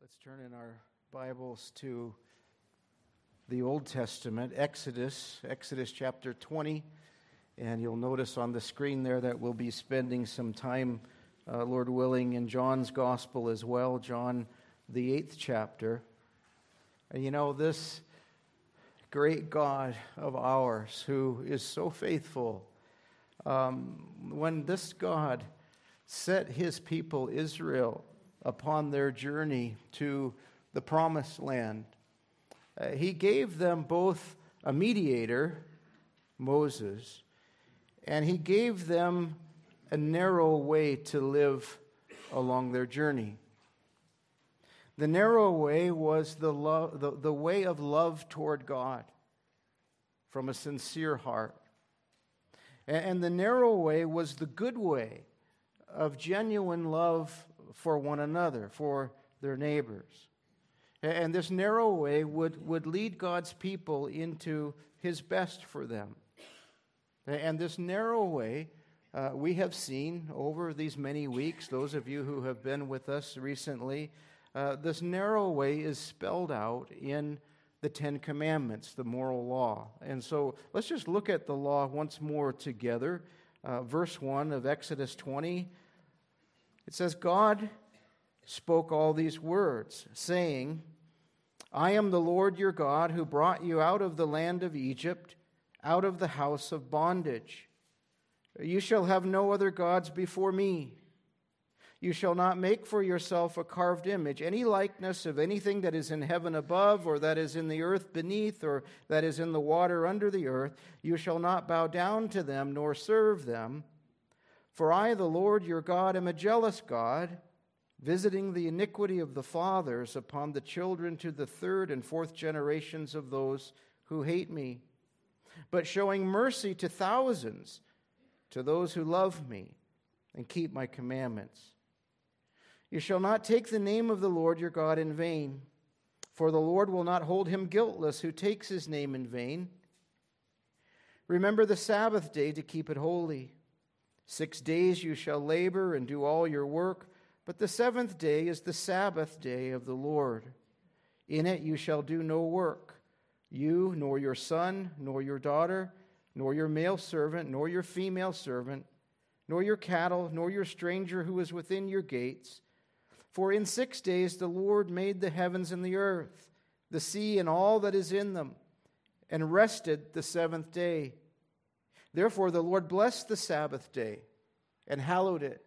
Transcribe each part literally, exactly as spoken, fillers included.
Let's turn in our Bibles to the Old Testament, Exodus, Exodus chapter twenty. And you'll notice on the screen there that we'll be spending some time, uh, Lord willing, in John's Gospel as well, John, the eighth chapter. And you know, this great God of ours who is so faithful, um, when this God set his people, Israel, upon their journey to the Promised Land, uh, he gave them both a mediator, Moses, and he gave them a narrow way to live along their journey. The narrow way was the, love, the, the way of love toward God from a sincere heart. And, and the narrow way was the good way of genuine love for one another, for their neighbors. And this narrow way would, would lead God's people into his best for them. And this narrow way, uh, we have seen over these many weeks, those of you who have been with us recently, uh, this narrow way is spelled out in the Ten Commandments, the moral law. And so let's just look at the law once more together. Uh, verse one of Exodus twenty. It says, God spoke all these words, saying, I am the Lord your God who brought you out of the land of Egypt, out of the house of bondage. You shall have no other gods before me. You shall not make for yourself a carved image, any likeness of anything that is in heaven above, or that is in the earth beneath, or that is in the water under the earth. You shall not bow down to them, nor serve them. For I, the Lord your God, am a jealous God, visiting the iniquity of the fathers upon the children to the third and fourth generations of those who hate me, but showing mercy to thousands, to those who love me and keep my commandments. You shall not take the name of the Lord your God in vain, for the Lord will not hold him guiltless who takes his name in vain. Remember the Sabbath day to keep it holy. Six days you shall labor and do all your work, but the seventh day is the Sabbath day of the Lord. In it you shall do no work, you, nor your son, nor your daughter, nor your male servant, nor your female servant, nor your cattle, nor your stranger who is within your gates. For in six days the Lord made the heavens and the earth, the sea and all that is in them, and rested the seventh day. Therefore the Lord blessed the Sabbath day and hallowed it.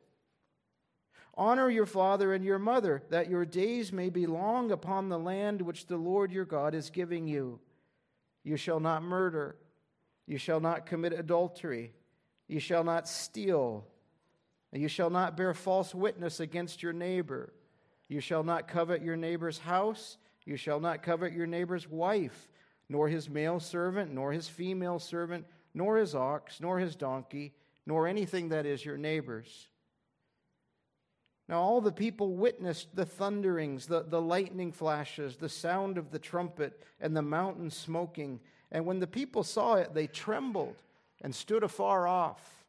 Honor your father and your mother, that your days may be long upon the land which the Lord your God is giving you. You shall not murder. You shall not commit adultery. You shall not steal. You shall not bear false witness against your neighbor. You shall not covet your neighbor's house. You shall not covet your neighbor's wife, nor his male servant, nor his female servant, nor his ox, nor his donkey, nor anything that is your neighbor's. Now all the people witnessed the thunderings, the, the lightning flashes, the sound of the trumpet, and the mountain smoking. And when the people saw it, they trembled and stood afar off.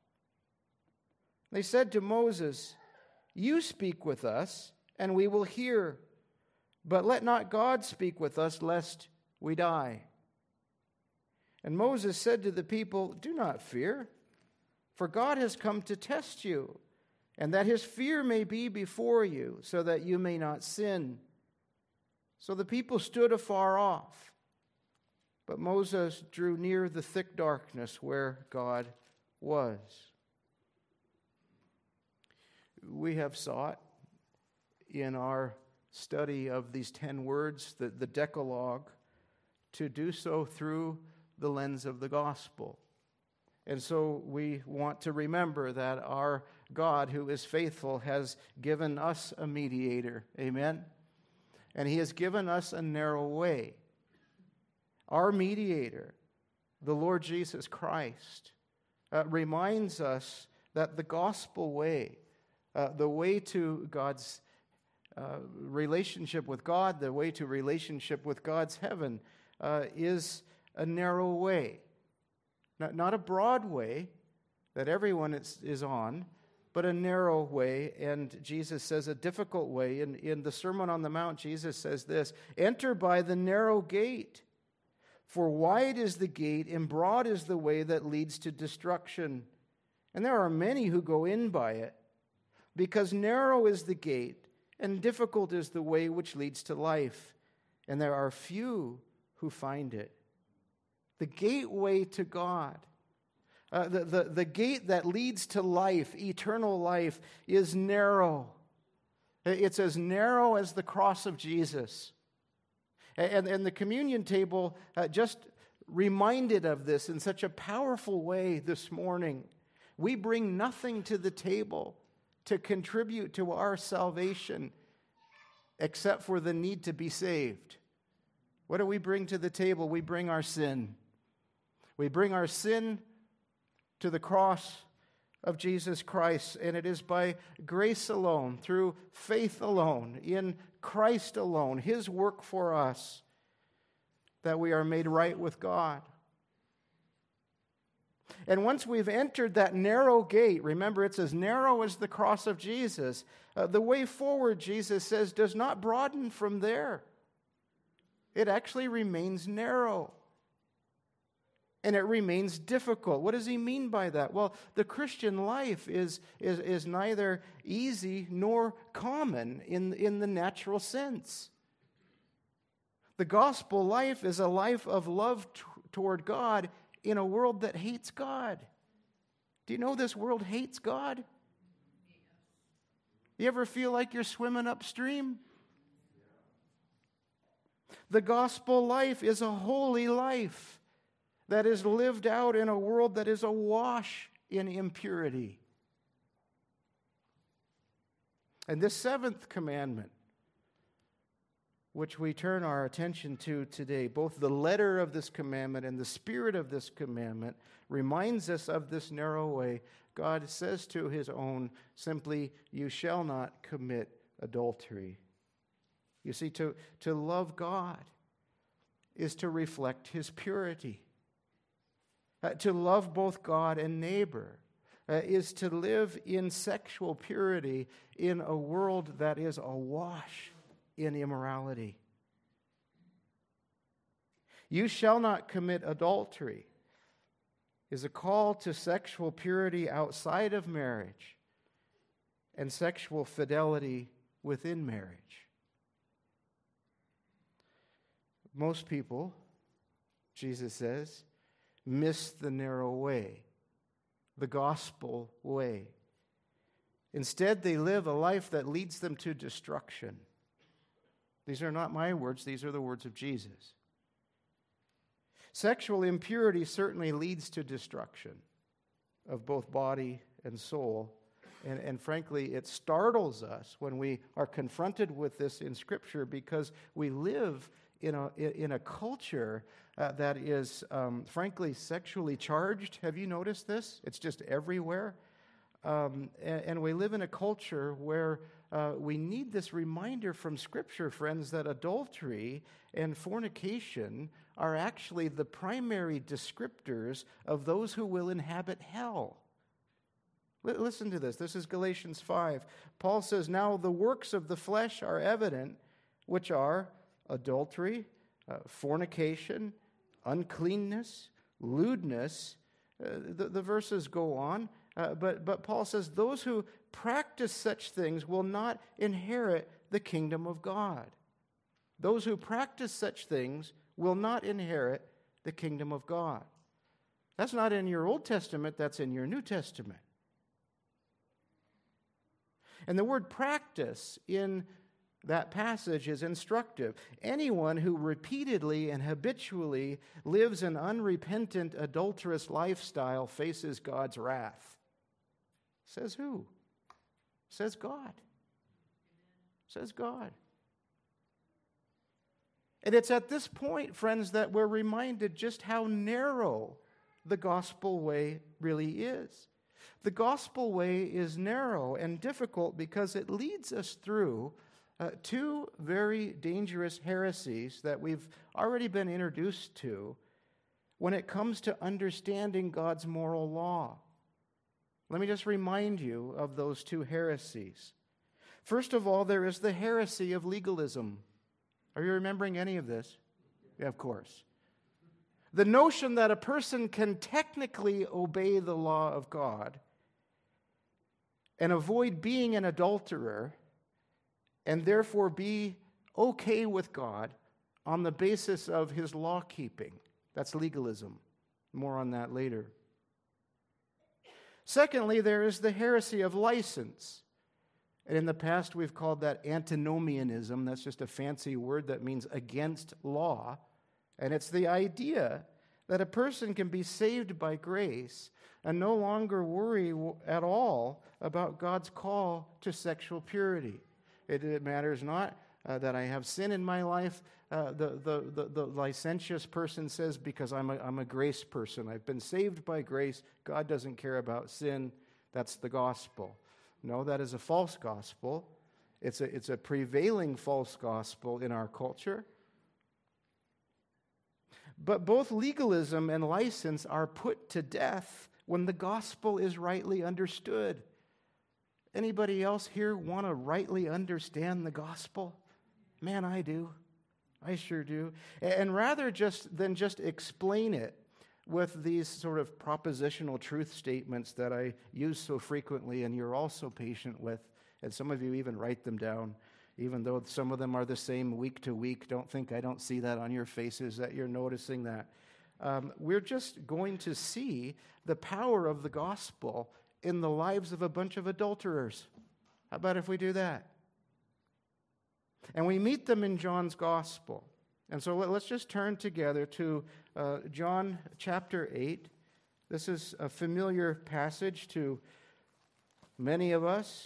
They said to Moses, You speak with us, and we will hear. But let not God speak with us, lest we die. And Moses said to the people, Do not fear, for God has come to test you, and that his fear may be before you, so that you may not sin. So the people stood afar off, but Moses drew near the thick darkness where God was. We have sought in our study of these ten words, the, the Decalogue, to do so through the lens of the gospel. And so we want to remember that our God, who is faithful, has given us a mediator. Amen? And he has given us a narrow way. Our mediator, the Lord Jesus Christ, uh, reminds us that the gospel way, uh, the way to God's uh, relationship with God, the way to relationship with God's heaven, uh, is a narrow way. Not, not a broad way that everyone is, is on, but a narrow way, and Jesus says a difficult way. In, in the Sermon on the Mount, Jesus says this, "Enter by the narrow gate, for wide is the gate and broad is the way that leads to destruction. And there are many who go in by it, because narrow is the gate and difficult is the way which leads to life, and there are few who find it." The gateway to God, uh, the, the, the gate that leads to life, eternal life, is narrow. It's as narrow as the cross of Jesus. And, and the communion table uh, just reminded of this in such a powerful way this morning. We bring nothing to the table to contribute to our salvation except for the need to be saved. What do we bring to the table? We bring our sin. We bring our sin to the cross of Jesus Christ, and it is by grace alone, through faith alone, in Christ alone, His work for us, that we are made right with God. And once we've entered that narrow gate, remember it's as narrow as the cross of Jesus, uh, the way forward, Jesus says, does not broaden from there. It actually remains narrow. And it remains difficult. What does he mean by that? Well, the Christian life is, is, is neither easy nor common in, in the natural sense. The gospel life is a life of love t- toward God in a world that hates God. Do you know this world hates God? You ever feel like you're swimming upstream? The gospel life is a holy life that is lived out in a world that is awash in impurity. And this seventh commandment, which we turn our attention to today, both the letter of this commandment and the spirit of this commandment, reminds us of this narrow way. God says to His own simply, "You shall not commit adultery." You see, to, to love God is to reflect His purity. Uh, to love both God and neighbor uh, is to live in sexual purity in a world that is awash in immorality. "You shall not commit adultery" is a call to sexual purity outside of marriage and sexual fidelity within marriage. Most people, Jesus says, miss the narrow way, the gospel way. Instead, they live a life that leads them to destruction. These are not my words, these are the words of Jesus. Sexual impurity certainly leads to destruction of both body and soul. And, and frankly, it startles us when we are confronted with this in Scripture, because we live in a, in a culture uh, that is, um, frankly, sexually charged. Have you noticed this? It's just everywhere. Um, and, and we live in a culture where uh, we need this reminder from Scripture, friends, that adultery and fornication are actually the primary descriptors of those who will inhabit hell. L- listen to this. This is Galatians five. Paul says, "Now the works of the flesh are evident, which are adultery, uh, fornication, uncleanness, lewdness." Uh, the, the verses go on. Uh, but, but Paul says, those who practice such things will not inherit the kingdom of God. Those who practice such things will not inherit the kingdom of God. That's not in your Old Testament, that's in your New Testament. And the word practice in that passage is instructive. Anyone who repeatedly and habitually lives an unrepentant, adulterous lifestyle faces God's wrath. Says who? Says God. Says God. And it's at this point, friends, that we're reminded just how narrow the gospel way really is. The gospel way is narrow and difficult because it leads us through uh, two very dangerous heresies that we've already been introduced to when it comes to understanding God's moral law. Let me just remind you of those two heresies. First of all, there is the heresy of legalism. Are you remembering any of this? Yeah, of course. The notion that a person can technically obey the law of God and avoid being an adulterer and therefore be okay with God on the basis of his law keeping. That's legalism. More on that later. Secondly, there is the heresy of license. And in the past, we've called that antinomianism. That's just a fancy word that means against law. And it's the idea that a person can be saved by grace and no longer worry at all about God's call to sexual purity. It, it matters not uh, that I have sin in my life. Uh, the, the, the, the licentious person says, because I'm a, I'm a grace person. I've been saved by grace. God doesn't care about sin. That's the gospel. No, that is a false gospel. It's a, it's a prevailing false gospel in our culture. But both legalism and license are put to death when the gospel is rightly understood. Anybody else here want to rightly understand the gospel? Man, I do. I sure do. And rather just than just explain it with these sort of propositional truth statements that I use so frequently and you're also patient with, and some of you even write them down, even though some of them are the same week to week. Don't think I don't see that on your faces, that you're noticing that. Um, we're just going to see the power of the gospel in the lives of a bunch of adulterers. How about if we do that? And we meet them in John's gospel. And so let's just turn together to uh, John chapter eight. This is a familiar passage to many of us.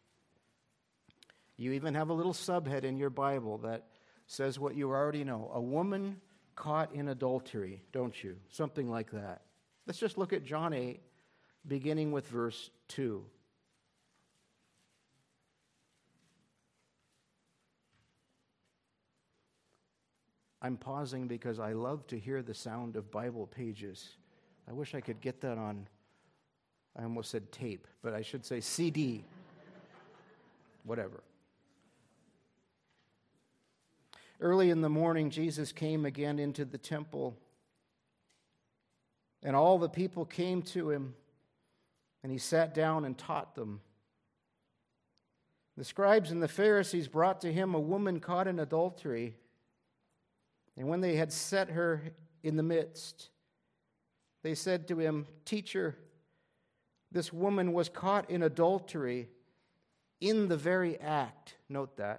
You even have a little subhead in your Bible that says what you already know. A woman caught in adultery, don't you? Something like that. Let's just look at John eight, beginning with verse two. I'm pausing because I love to hear the sound of Bible pages. I wish I could get that on, I almost said tape, but I should say C D. Whatever. Early in the morning, Jesus came again into the temple, and all the people came to him, and he sat down and taught them. The scribes and the Pharisees brought to him a woman caught in adultery, and when they had set her in the midst, they said to him, "Teacher, this woman was caught in adultery in the very act." Note that.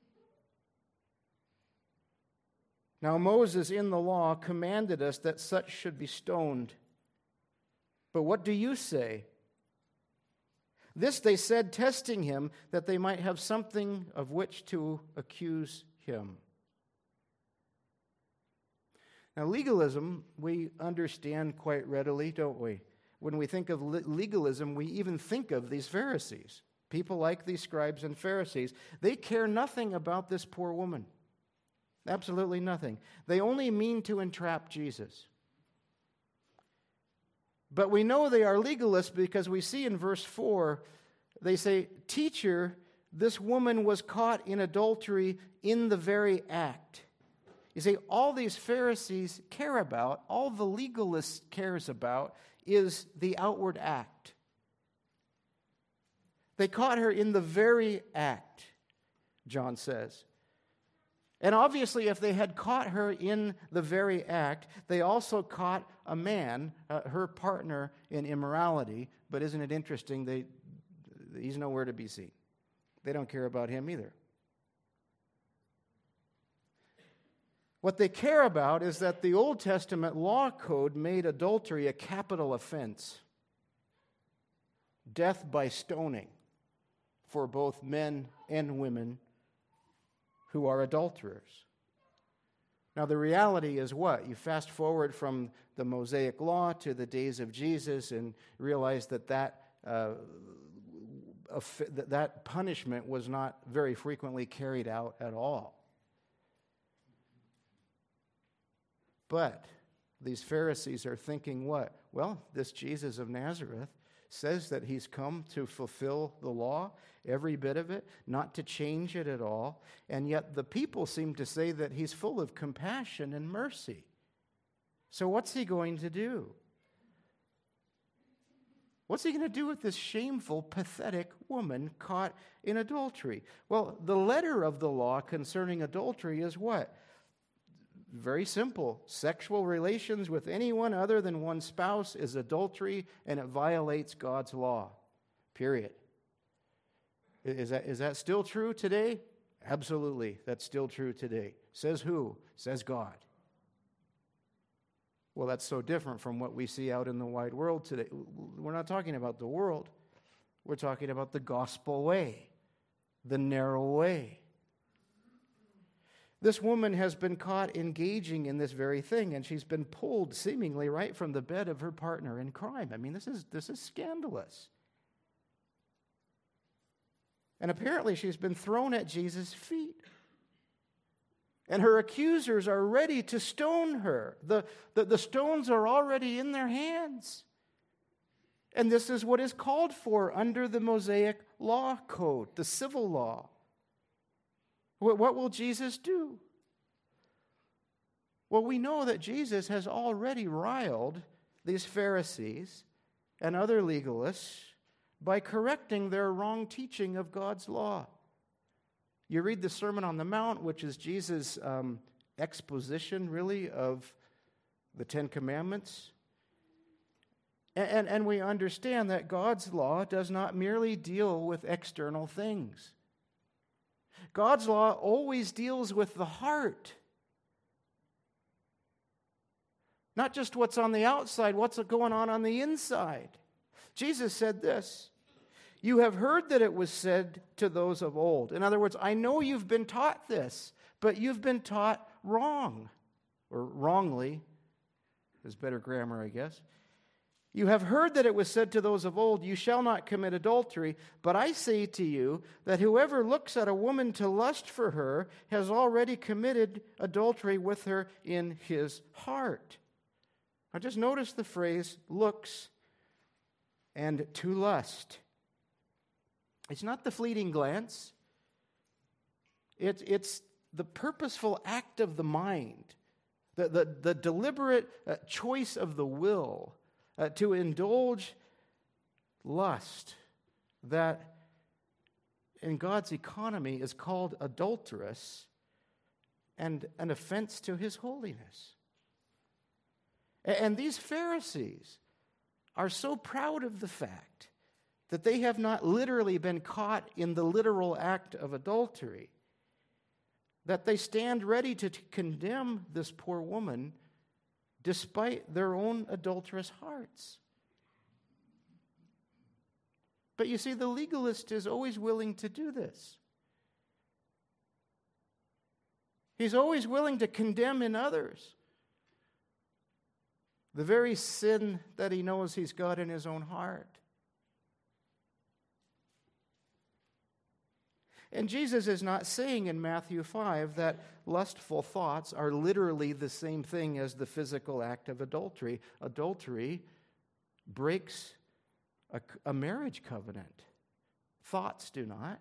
Now Moses in the law commanded us that such should be stoned. But what do you say? This they said, testing him, that they might have something of which to accuse him. Now, legalism, we understand quite readily, don't we? When we think of legalism, we even think of these Pharisees. People like these scribes and Pharisees. They care nothing about this poor woman. Absolutely nothing. They only mean to entrap Jesus. But we know they are legalists because we see in verse four, they say, "Teacher, this woman was caught in adultery in the very act." You see, all these Pharisees care about, all the legalist cares about, is the outward act. They caught her in the very act, John says. And obviously, if they had caught her in the very act, they also caught a man, uh, her partner, in immorality. But isn't it interesting? They, he's nowhere to be seen. They don't care about him either. What they care about is that the Old Testament law code made adultery a capital offense. Death by stoning for both men and women who are adulterers. Now, the reality is what? You fast forward from the Mosaic law to the days of Jesus and realize that that, uh, that punishment was not very frequently carried out at all. But these Pharisees are thinking what? Well, this Jesus of Nazareth, says that he's come to fulfill the law, every bit of it, not to change it at all. And yet the people seem to say that he's full of compassion and mercy. So what's he going to do? What's he going to do with this shameful, pathetic woman caught in adultery? Well, the letter of the law concerning adultery is what? Very simple. Sexual relations with anyone other than one's spouse is adultery, and it violates God's law. Period. Is that, is that still true today? Absolutely, that's still true today. Says who? Says God. Well, that's so different from what we see out in the wide world today. We're not talking about the world. We're talking about the gospel way, the narrow way. This woman has been caught engaging in this very thing, and she's been pulled seemingly right from the bed of her partner in crime. I mean, this is this is scandalous. And apparently she's been thrown at Jesus' feet. And her accusers are ready to stone her. The, the, the stones are already in their hands. And this is what is called for under the Mosaic law code, the civil law. What, what will Jesus do? Well, we know that Jesus has already riled these Pharisees and other legalists by correcting their wrong teaching of God's law. You read the Sermon on the Mount, which is Jesus' um, exposition, really, of the Ten Commandments. And, and, and we understand that God's law does not merely deal with external things. God's law always deals with the heart. Not just what's on the outside, what's going on on the inside. Jesus said this, "You have heard that it was said to those of old." In other words, I know you've been taught this, but you've been taught wrong, or wrongly. There's better grammar, I guess. "You have heard that it was said to those of old, 'You shall not commit adultery.' But I say to you that whoever looks at a woman to lust for her has already committed adultery with her in his heart." Now just notice the phrase, looks and to lust. It's not the fleeting glance. It, it's the purposeful act of the mind, the, the, the deliberate uh, choice of the will uh, to indulge lust that in God's economy is called adulterous and an offense to his holiness. And, and these Pharisees are so proud of the fact that they have not literally been caught in the literal act of adultery, that they stand ready to t- condemn this poor woman despite their own adulterous hearts. But you see, the legalist is always willing to do this. He's always willing to condemn in others the very sin that he knows he's got in his own heart. And Jesus is not saying in Matthew five that lustful thoughts are literally the same thing as the physical act of adultery. Adultery breaks a, a marriage covenant. Thoughts do not.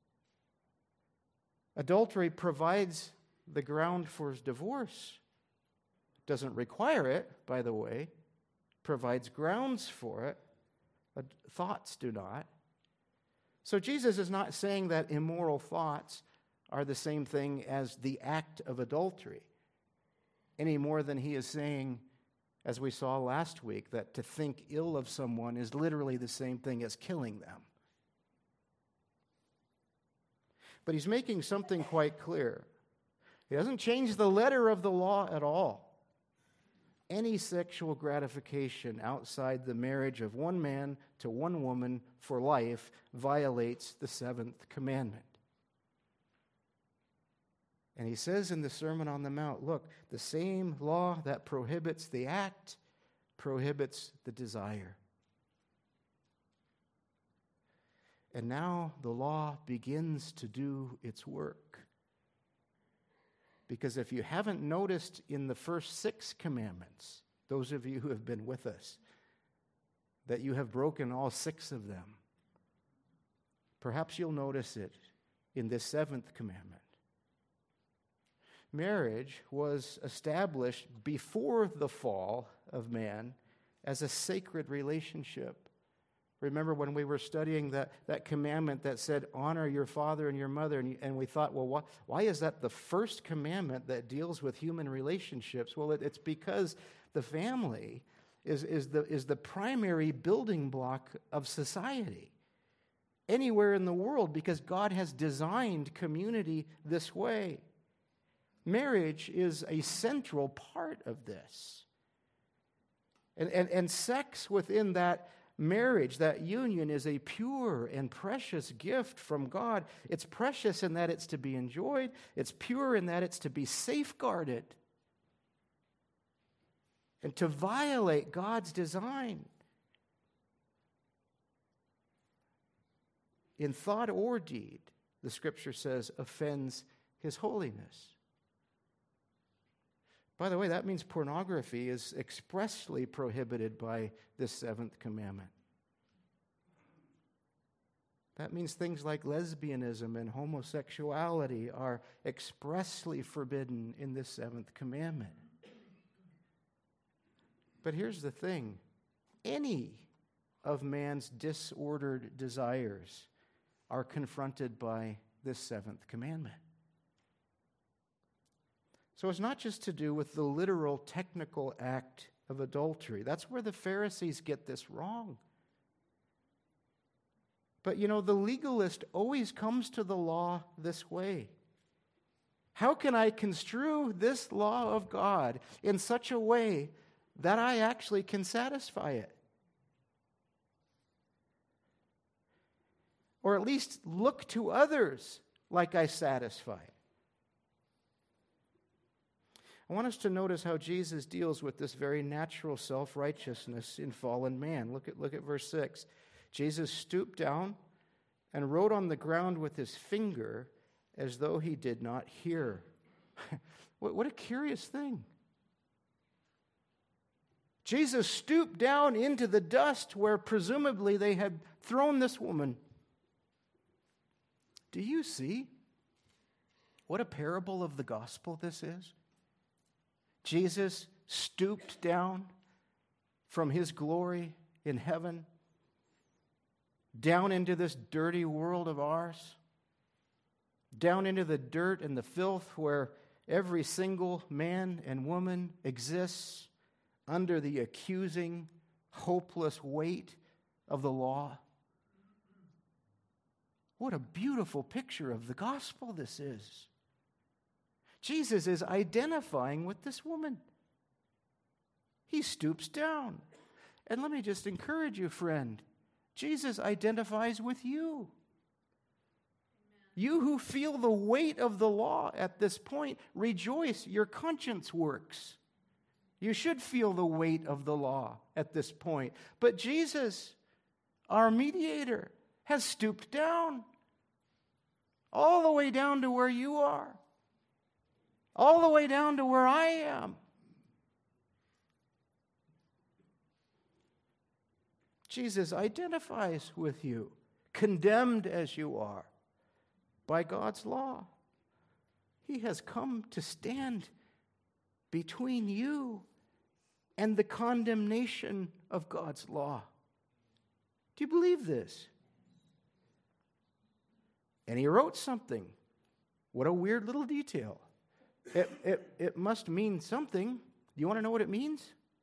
Adultery provides the ground for divorce. Doesn't require it, by the way. Provides grounds for it. Thoughts do not. So Jesus is not saying that immoral thoughts are the same thing as the act of adultery, any more than he is saying, as we saw last week, that to think ill of someone is literally the same thing as killing them. But he's making something quite clear. He doesn't change the letter of the law at all. Any sexual gratification outside the marriage of one man to one woman for life violates the seventh commandment. And he says in the Sermon on the Mount, look, the same law that prohibits the act prohibits the desire. And now the law begins to do its work. Because if you haven't noticed in the first six commandments, those of you who have been with us, that you have broken all six of them. Perhaps you'll notice it in this seventh commandment. Marriage was established before the fall of man as a sacred relationship. Remember when we were studying that, that commandment that said, honor your father and your mother, and, and we thought, well, why, why is that the first commandment that deals with human relationships? Well, it, it's because the family is, is, the, is the primary building block of society anywhere in the world, because God has designed community this way. Marriage is a central part of this. And, and, and sex within that marriage, that union, is a pure and precious gift from God. It's precious in that it's to be enjoyed. It's pure in that it's to be safeguarded. And to violate God's design in thought or deed, the Scripture says, offends His holiness. By the way, that means pornography is expressly prohibited by this seventh commandment. That means things like lesbianism and homosexuality are expressly forbidden in this seventh commandment. But here's the thing. Any of man's disordered desires are confronted by this seventh commandment. So it's not just to do with the literal technical act of adultery. That's where the Pharisees get this wrong. But you know, the legalist always comes to the law this way. How can I construe this law of God in such a way that I actually can satisfy it? Or at least look to others like I satisfy it. I want us to notice how Jesus deals with this very natural self-righteousness in fallen man. Look at, look at verse six. Jesus stooped down and wrote on the ground with his finger as though he did not hear. what, what a curious thing. Jesus stooped down into the dust where presumably they had thrown this woman. Do you see what a parable of the gospel this is? Jesus stooped down from his glory in heaven down into this dirty world of ours, down into the dirt and the filth where every single man and woman exists under the accusing, hopeless weight of the law. What a beautiful picture of the gospel this is. Jesus is identifying with this woman. He stoops down. And let me just encourage you, friend. Jesus identifies with you. You who feel the weight of the law at this point, rejoice, your conscience works. You should feel the weight of the law at this point. But Jesus, our mediator, has stooped down. All the way down to where you are. All the way down to where I am. Jesus identifies with you, condemned as you are, by God's law. He has come to stand between you and the condemnation of God's law. Do you believe this? And he wrote something. What a weird little detail. It, it, it must mean something. Do you want to know what it means?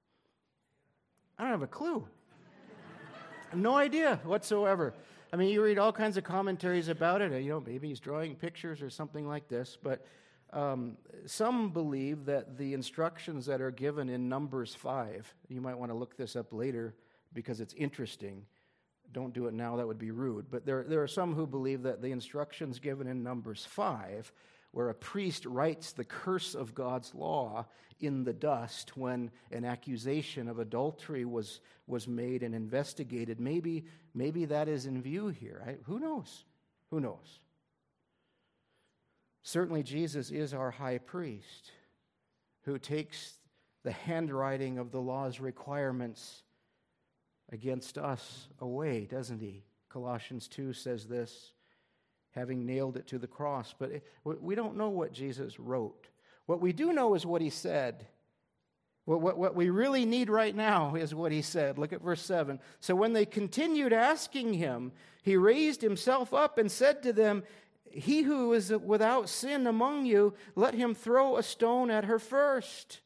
I don't have a clue. I have no idea whatsoever. I mean, you read all kinds of commentaries about it. You know, maybe he's drawing pictures or something like this. But um, some believe that the instructions that are given in Numbers five, you might want to look this up later because it's interesting. Don't do it now, that would be rude. But there, there are some who believe that the instructions given in Numbers five, where a priest writes the curse of God's law in the dust when an accusation of adultery was, was made and investigated. Maybe, maybe that is in view here. I, who knows? Who knows? Certainly Jesus is our high priest who takes the handwriting of the law's requirements against us away, doesn't he? Colossians two says this, having nailed it to the cross. But it, we don't know what Jesus wrote. What we do know is what he said. What, what, what we really need right now is what he said. Look at verse seven. So when they continued asking him, he raised himself up and said to them, he who is without sin among you, let him throw a stone at her first.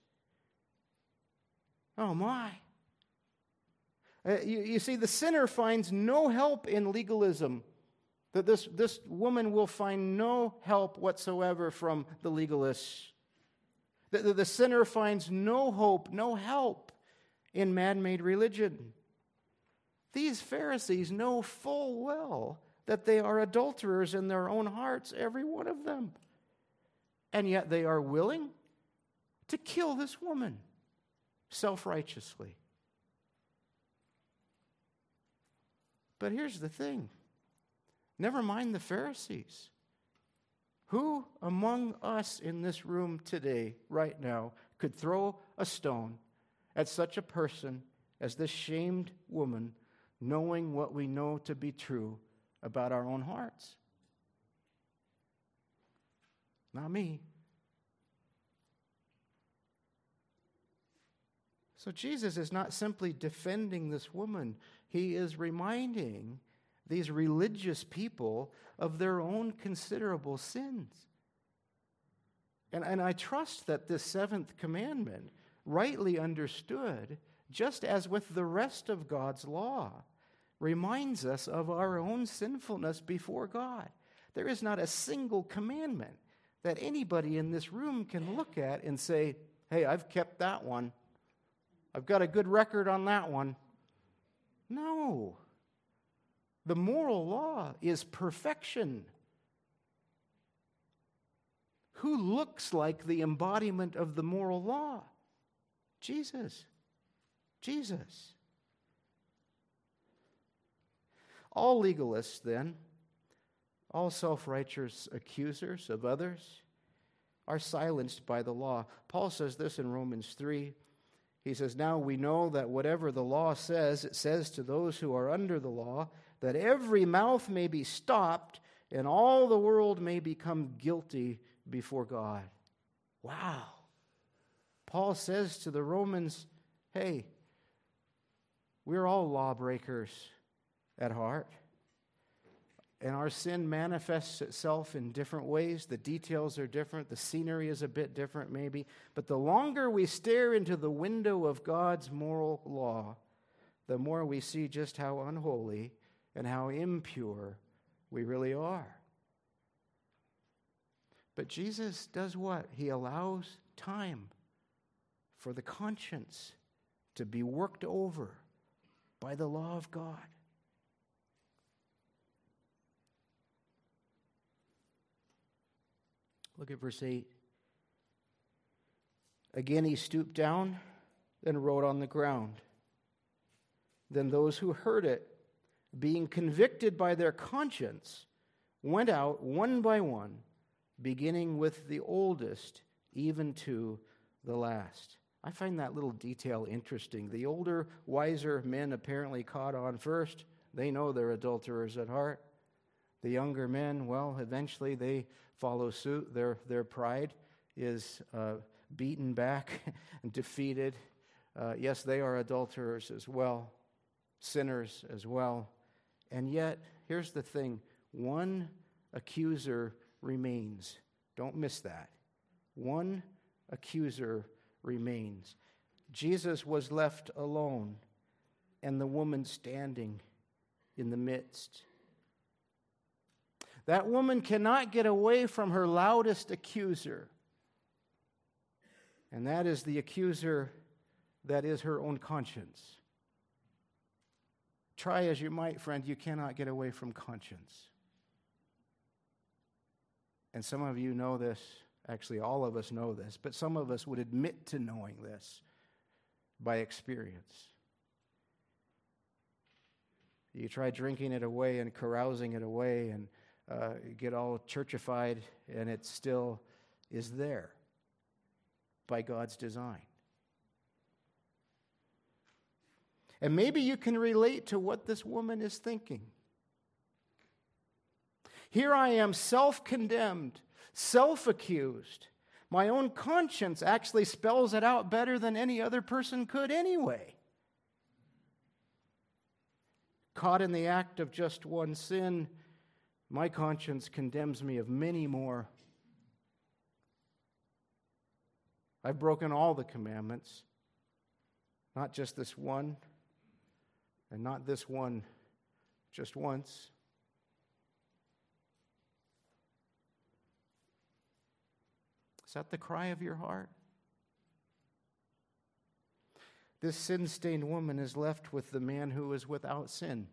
Oh my. Uh, you, you see, the sinner finds no help in legalism. That this, this woman will find no help whatsoever from the legalists. The, the, the sinner finds no hope, no help in man-made religion. These Pharisees know full well that they are adulterers in their own hearts, every one of them. And yet they are willing to kill this woman self-righteously. But here's the thing. Never mind the Pharisees. Who among us in this room today, right now, could throw a stone at such a person as this shamed woman, knowing what we know to be true about our own hearts? Not me. So Jesus is not simply defending this woman. He is reminding these religious people of their own considerable sins. And, and I trust that this seventh commandment, rightly understood, just as with the rest of God's law, reminds us of our own sinfulness before God. There is not a single commandment that anybody in this room can look at and say, hey, I've kept that one. I've got a good record on that one. No. The moral law is perfection. Who looks like the embodiment of the moral law? Jesus. Jesus. All legalists, then, all self-righteous accusers of others, are silenced by the law. Paul says this in Romans three. He says, now we know that whatever the law says, it says to those who are under the law, that every mouth may be stopped and all the world may become guilty before God. Wow. Paul says to the Romans, hey, we're all lawbreakers at heart. And our sin manifests itself in different ways. The details are different. The scenery is a bit different, maybe. But the longer we stare into the window of God's moral law, the more we see just how unholy and how impure we really are. But Jesus does what? He allows time for the conscience to be worked over by the law of God. Look at verse eight. Again he stooped down and wrote on the ground. Then those who heard it, being convicted by their conscience, went out one by one, beginning with the oldest, even to the last. I find that little detail interesting. The older, wiser men apparently caught on first. They know they're adulterers at heart. The younger men, well, eventually they follow suit. Their, their pride is uh, beaten back and defeated. Uh, yes, they are adulterers as well, sinners as well. And yet, here's the thing. One accuser remains. Don't miss that. One accuser remains. Jesus was left alone, and the woman standing in the midst. That woman cannot get away from her loudest accuser, and that is the accuser that is her own conscience. Try as you might, friend, you cannot get away from conscience. And some of you know this, actually all of us know this, but some of us would admit to knowing this by experience. You try drinking it away and carousing it away and uh, get all churchified, and it still is there by God's design. And maybe you can relate to what this woman is thinking. Here I am, self-condemned, self-accused. My own conscience actually spells it out better than any other person could anyway. Caught in the act of just one sin, my conscience condemns me of many more. I've broken all the commandments, not just this one, and not this one just once. Is that the cry of your heart? This sin-stained woman is left with the man who is without sin.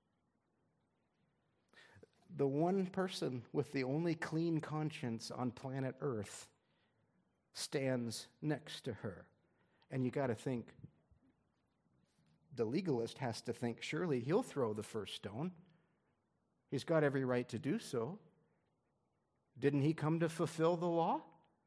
The one person with the only clean conscience on planet Earth stands next to her. And you got to think, the legalist has to think, surely he'll throw the first stone. He's got every right to do so. Didn't he come to fulfill the law?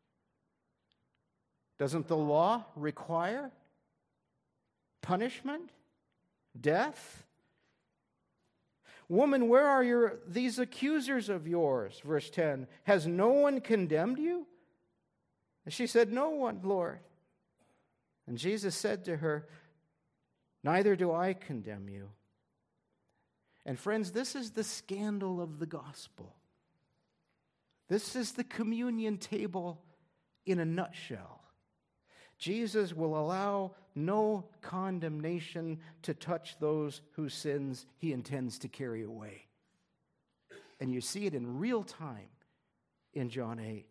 Doesn't the law require punishment, death? Woman, where are your these accusers of yours? Verse ten. Has no one condemned you? And she said, no one, Lord. And Jesus said to her, neither do I condemn you. And friends, this is the scandal of the gospel. This is the communion table in a nutshell. Jesus will allow no condemnation to touch those whose sins he intends to carry away. And you see it in real time in John eight.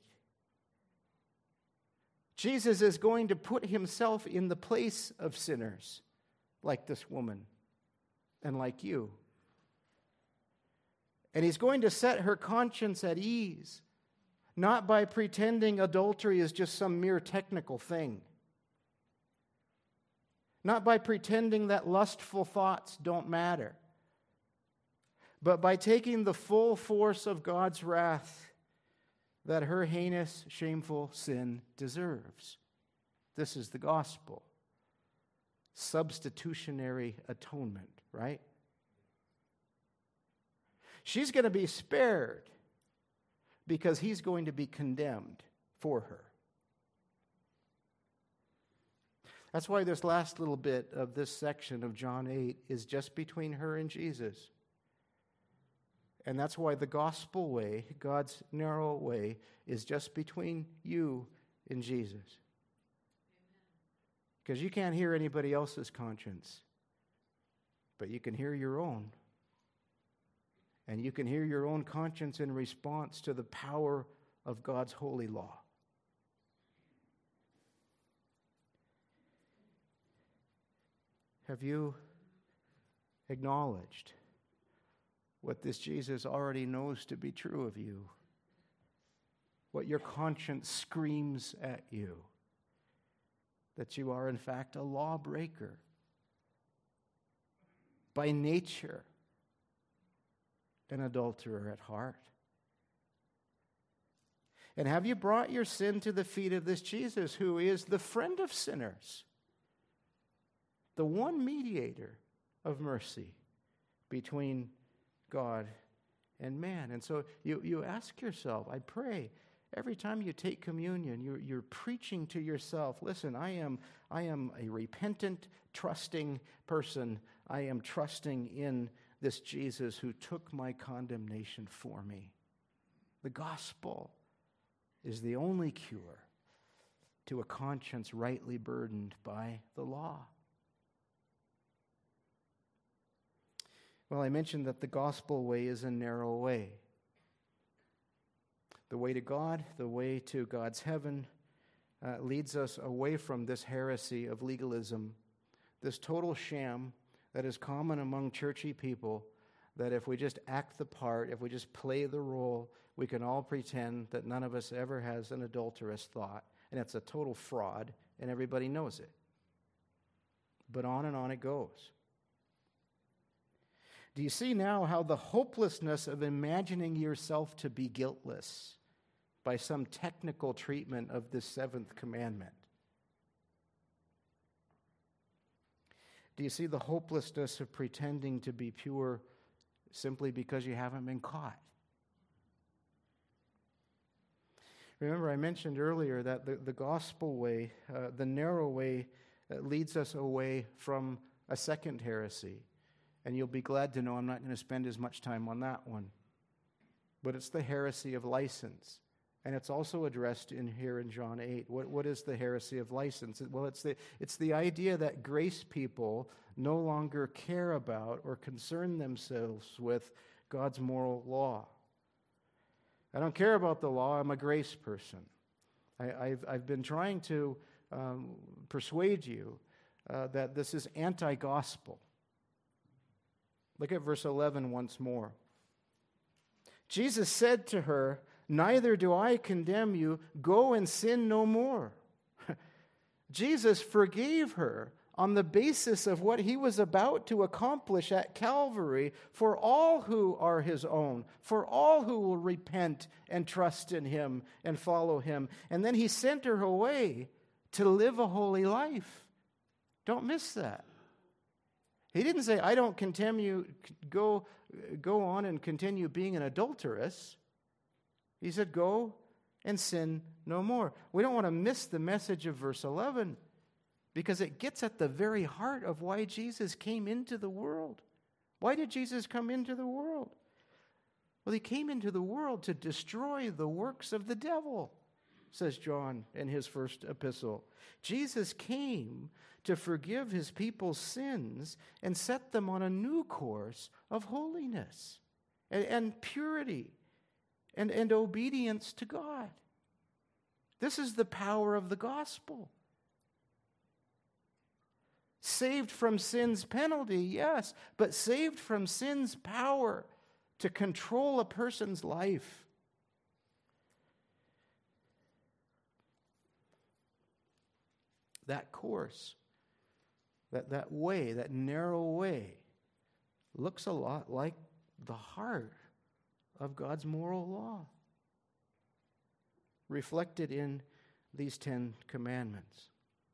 Jesus is going to put himself in the place of sinners like this woman and like you. And he's going to set her conscience at ease, not by pretending adultery is just some mere technical thing. Not by pretending that lustful thoughts don't matter, but by taking the full force of God's wrath that her heinous, shameful sin deserves. This is the gospel. Substitutionary atonement, right? She's going to be spared because he's going to be condemned for her. That's why this last little bit of this section of John eight is just between her and Jesus. And that's why the gospel way, God's narrow way, is just between you and Jesus. Because you can't hear anybody else's conscience, but you can hear your own. And you can hear your own conscience in response to the power of God's holy law. Have you acknowledged what this Jesus already knows to be true of you? What your conscience screams at you? That you are, in fact, a lawbreaker by nature, an adulterer at heart. And have you brought your sin to the feet of this Jesus, who is the friend of sinners, the one mediator of mercy between God and man? And so you, you ask yourself, I pray, every time you take communion, you're, you're preaching to yourself, listen, I am, I am a repentant, trusting person. I am trusting in this Jesus who took my condemnation for me. The gospel is the only cure to a conscience rightly burdened by the law. Well, I mentioned that the gospel way is a narrow way. The way to God, the way to God's heaven, uh, leads us away from this heresy of legalism, this total sham that is common among churchy people, that if we just act the part, if we just play the role, we can all pretend that none of us ever has an adulterous thought. And it's a total fraud, and everybody knows it. But on and on it goes. Do you see now how the hopelessness of imagining yourself to be guiltless by some technical treatment of this seventh commandment? Do you see the hopelessness of pretending to be pure simply because you haven't been caught? Remember, I mentioned earlier that the, the gospel way, uh, the narrow way, uh, leads us away from a second heresy. And you'll be glad to know I'm not going to spend as much time on that one. But it's the heresy of license. And it's also addressed in here in John eight. What, what is the heresy of license? Well, it's the, it's the idea that grace people no longer care about or concern themselves with God's moral law. I don't care about the law. I'm a grace person. I, I've, I've been trying to um, persuade you uh, that this is anti-gospel. Look at verse eleven once more. Jesus said to her, "Neither do I condemn you. Go and sin no more." Jesus forgave her on the basis of what he was about to accomplish at Calvary for all who are his own, for all who will repent and trust in him and follow him. And then he sent her away to live a holy life. Don't miss that. He didn't say, I don't condemn you, go, go on and continue being an adulteress. He said, go and sin no more. We don't want to miss the message of verse eleven because it gets at the very heart of why Jesus came into the world. Why did Jesus come into the world? Well, he came into the world to destroy the works of the devil, says John in his first epistle. Jesus came to forgive his people's sins and set them on a new course of holiness and, and purity and, and obedience to God. This is the power of the gospel. Saved from sin's penalty, yes, but saved from sin's power to control a person's life. That course, that, that way, that narrow way, looks a lot like the heart of God's moral law, reflected in these Ten Commandments.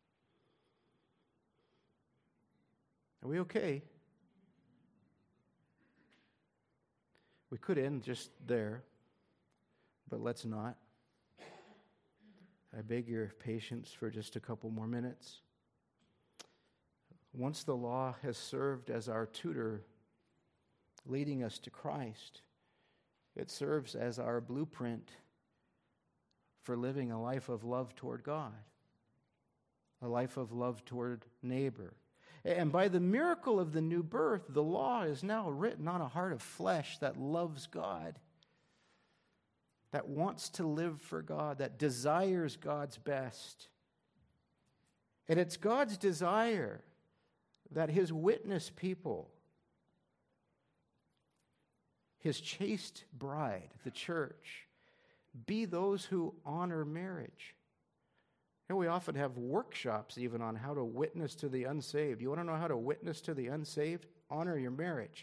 Are we okay? We could end just there, but let's not. I beg your patience for just a couple more minutes. Once the law has served as our tutor, leading us to Christ, it serves as our blueprint for living a life of love toward God, a life of love toward neighbor. And by the miracle of the new birth, the law is now written on a heart of flesh that loves God, that wants to live for God, that desires God's best. And it's God's desire that his witness people, his chaste bride, the church, be those who honor marriage. And we often have workshops even on how to witness to the unsaved. You want to know how to witness to the unsaved? Honor your marriage.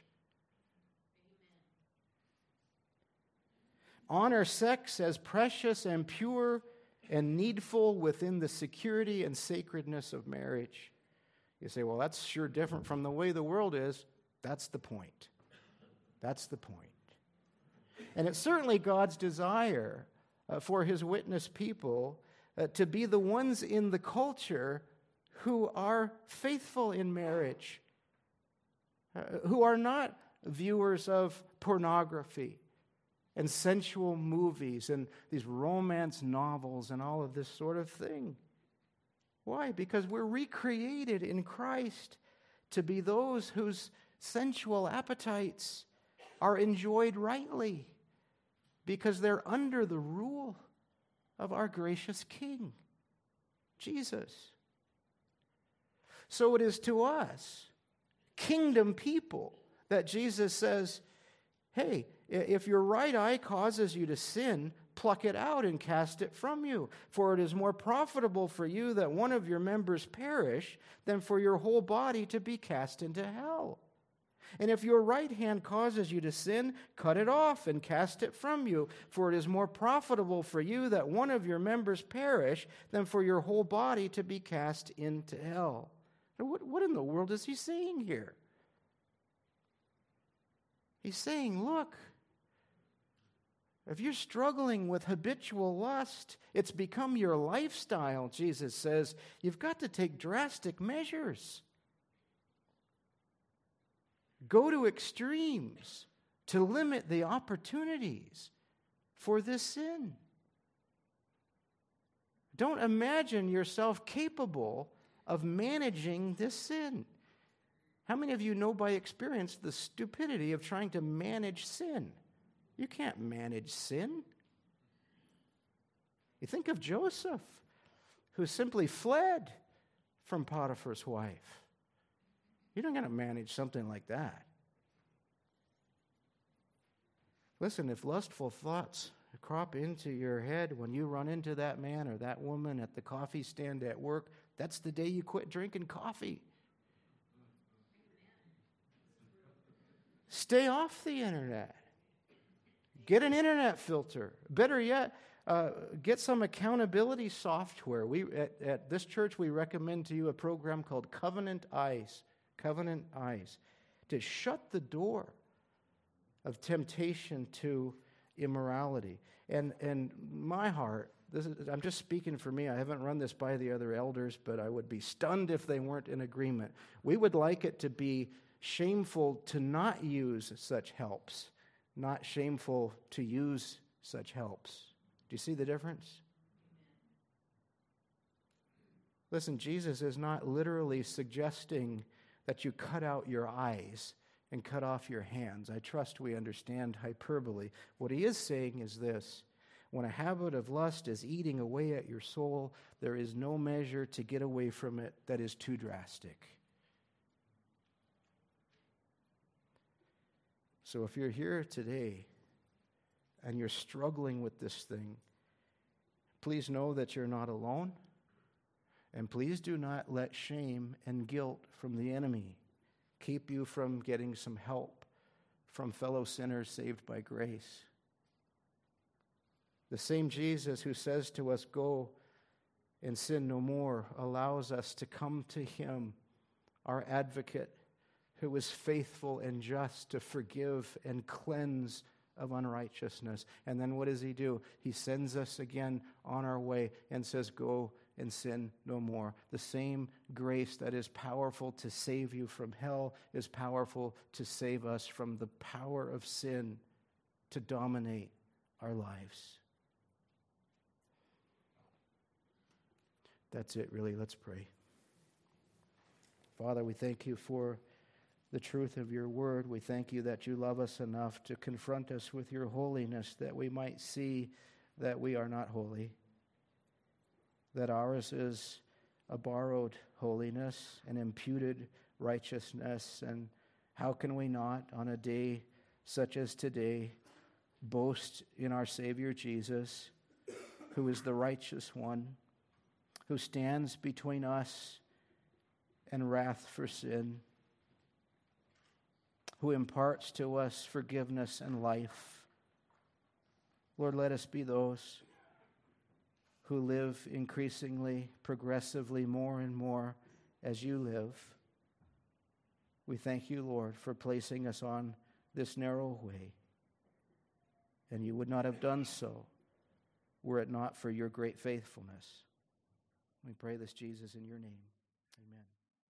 Amen. Honor sex as precious and pure and needful within the security and sacredness of marriage. You say, well, that's sure different from the way the world is. That's the point. That's the point. And it's certainly God's desire uh, for his witness people uh, to be the ones in the culture who are faithful in marriage, uh, who are not viewers of pornography and sensual movies and these romance novels and all of this sort of thing. Why? Because we're recreated in Christ to be those whose sensual appetites are enjoyed rightly because they're under the rule of our gracious King, Jesus. So it is to us, kingdom people, that Jesus says, hey, if your right eye causes you to sin, pluck it out and cast it from you. For it is more profitable for you that one of your members perish than for your whole body to be cast into hell. And if your right hand causes you to sin, cut it off and cast it from you. For it is more profitable for you that one of your members perish than for your whole body to be cast into hell. What, what in the world is he saying here? He's saying, look, if you're struggling with habitual lust, it's become your lifestyle, Jesus says, you've got to take drastic measures. Go to extremes to limit the opportunities for this sin. Don't imagine yourself capable of managing this sin. How many of you know by experience the stupidity of trying to manage sin? You can't manage sin. You think of Joseph, who simply fled from Potiphar's wife. You're not going to manage something like that. Listen, if lustful thoughts crop into your head when you run into that man or that woman at the coffee stand at work, that's the day you quit drinking coffee. Stay off the internet. Get an internet filter. Better yet, uh, get some accountability software. We at, at this church, we recommend to you a program called Covenant Eyes. Covenant Eyes. To shut the door of temptation to immorality. And and my heart, this is, I'm just speaking for me. I haven't run this by the other elders, but I would be stunned if they weren't in agreement. We would like it to be shameful to not use such helps, not shameful to use such helps. Do you see the difference? Listen, Jesus is not literally suggesting that you cut out your eyes and cut off your hands. I trust we understand hyperbole. What he is saying is this: when a habit of lust is eating away at your soul, there is no measure to get away from it that is too drastic. So if you're here today and you're struggling with this thing, please know that you're not alone. And please do not let shame and guilt from the enemy keep you from getting some help from fellow sinners saved by grace. The same Jesus who says to us, "Go and sin no more," allows us to come to him, our advocate, who is faithful and just to forgive and cleanse of unrighteousness. And then what does he do? He sends us again on our way and says, "Go and sin no more." The same grace that is powerful to save you from hell is powerful to save us from the power of sin to dominate our lives. That's it, really. Let's pray. Father, we thank you for the truth of your word. We thank you that you love us enough to confront us with your holiness, that we might see that we are not holy, that ours is a borrowed holiness, an imputed righteousness. And how can we not, on a day such as today, boast in our Savior Jesus, who is the righteous one, who stands between us and wrath for sin, who imparts to us forgiveness and life. Lord, let us be those who live increasingly, progressively, more and more as you live. We thank you, Lord, for placing us on this narrow way. And you would not have done so were it not for your great faithfulness. We pray this, Jesus, in your name.